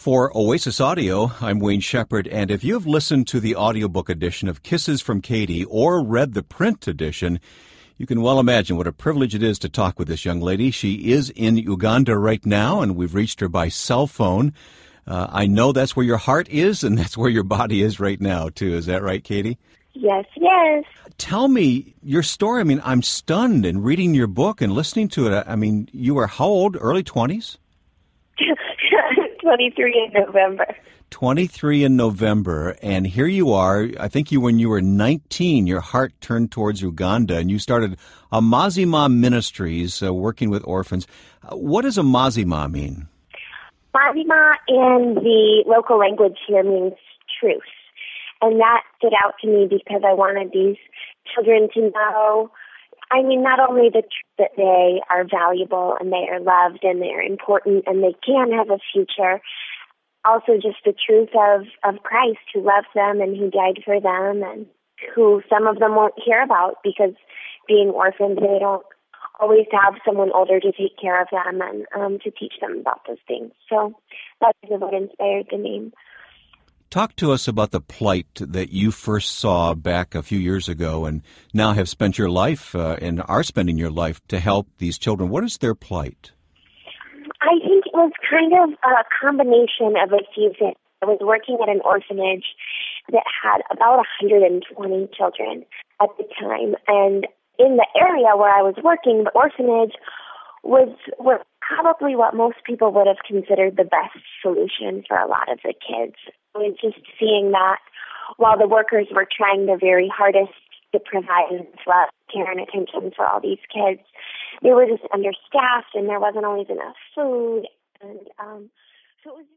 For Oasis Audio, I'm Wayne Shepherd, and if you've listened to the audiobook edition of Kisses from Katie or read the print edition, you can well imagine what a privilege it is to talk with this young lady. She is in Uganda right now, and we've reached her by cell phone. I know that's where your heart is, and that's where your body is right now, too. Is that right, Katie? Yes, yes. Tell me your story. I mean, I'm stunned in reading your book and listening to it. I mean, you were how old? Early 20s? 23 in November. 23 in November, and here you are. I think when you were 19, your heart turned towards Uganda, and you started Amazima Ministries, working with orphans. What does Amazima mean? Amazima in the local language here means truth. And that stood out to me because I wanted these children to know, not only the truth that they are valuable and they are loved and they're important and they can have a future, also just the truth of Christ who loves them and who died for them and who some of them won't hear about because being orphans, they don't always have someone older to take care of them and to teach them about those things. So that's what inspired the name. Talk to us about the plight that you first saw back a few years ago and now have spent your life and are spending your life to help these children. What is their plight? I think it was kind of a combination of a few things. I was working at an orphanage that had about 120 children at the time. And in the area where I was working, the orphanage was probably what most people would have considered the best solution for a lot of the kids. I was just seeing that while the workers were trying their very hardest to provide love, care, and attention for all these kids, they were just understaffed and there wasn't always enough food. And so it was